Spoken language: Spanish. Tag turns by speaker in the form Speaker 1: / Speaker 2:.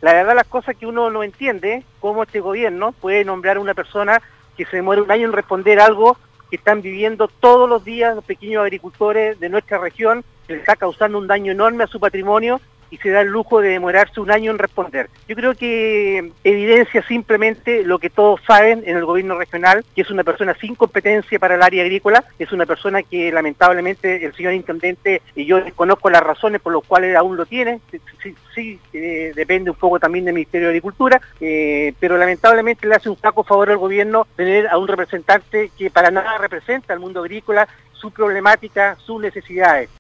Speaker 1: La verdad las cosas que uno no entiende, cómo este gobierno puede nombrar a una persona que se demora un año en responder algo que están viviendo todos los días los pequeños agricultores de nuestra región, que le está causando un daño enorme a su patrimonio y se da el lujo de demorarse un año en responder. Yo creo que evidencia simplemente lo que todos saben en el gobierno regional, que es una persona sin competencia para el área agrícola, es una persona que lamentablemente el señor intendente, y yo desconozco las razones por las cuales aún lo tiene, depende un poco también del Ministerio de Agricultura, pero lamentablemente le hace un flaco favor al gobierno tener a un representante que para nada representa al mundo agrícola, su problemática, sus necesidades.